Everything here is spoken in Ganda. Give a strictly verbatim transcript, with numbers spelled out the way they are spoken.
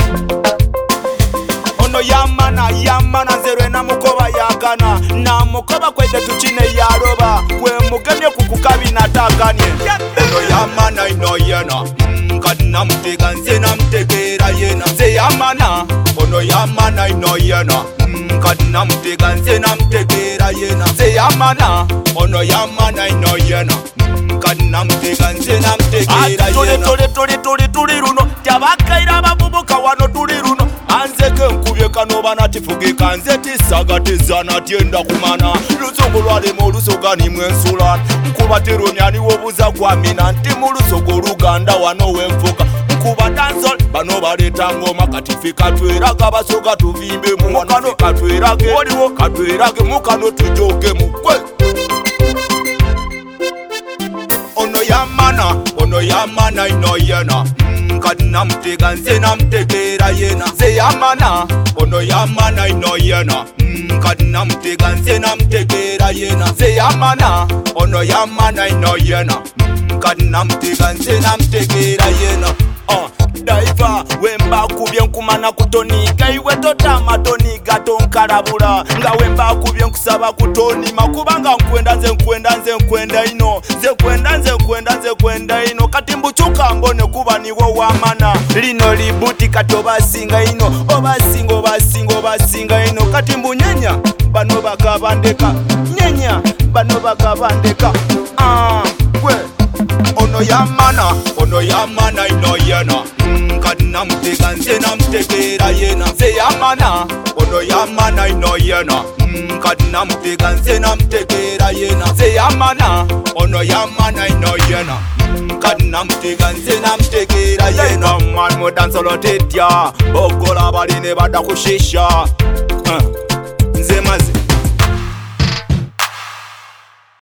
ono yamana yamana nzerwe namukoba yagana namukoba kwede tukine yaroba gwe mugemye kukukabi nataganye ono yamana ino yena kadi namutega nze namutegera yena nze yamana ono yamana ino yena kadi namutega nze namutegera yena nze yamana ono yamana ino yena kadi namutega nze namutegera yena tole tole tole tole runo tabakaira abavubuka wano tuli runo anzeke nkubye kano banatifuge nze tisaga tizana tienda kumana lusogo lwalema olusoga nimwe ensula nkuba teronyani wobuza gwamina nti mu lusogo oluganda wano wenfuka nkuba dansol bano baleta ngoma katifi katweraga basoga tuvimbe mu mukano katwerage waliwo katwerage mukano tujoge mukwe ono yamana ono yamana ino yena kadi namutega nze namutegera yena nze yamana ono yamana ino yena kadi namutega nze namutegera yena nze yamana ono yamana ino yena kadi namutega nze namutegera yena daiva wembakubye nkumana kutoniga iwe totama toniga tonkalabula nga wembakubye nkusaba kutonima kubanga nkwenda nze nkwenda nze nkwenda ino nze nkwenda nze nkwenda nze nkwenda ino kati mbuchuka mbone kuba niwo wamana lino libuti kati obasinga ino obasinga obasinga obasinga ino kati mbunyenya bano bakabandeka nyenya bano bakabandeka ah gwe ono yamana ono yamana ino yena kadi namutega nze namutegera yena nze yamana ono yamana ino yena kadi namutega nze namutegera yena nze yamana ono yamana ino yena kadi namutega nze namutegera yena man mudansolo tetya bogola baline bada kushisha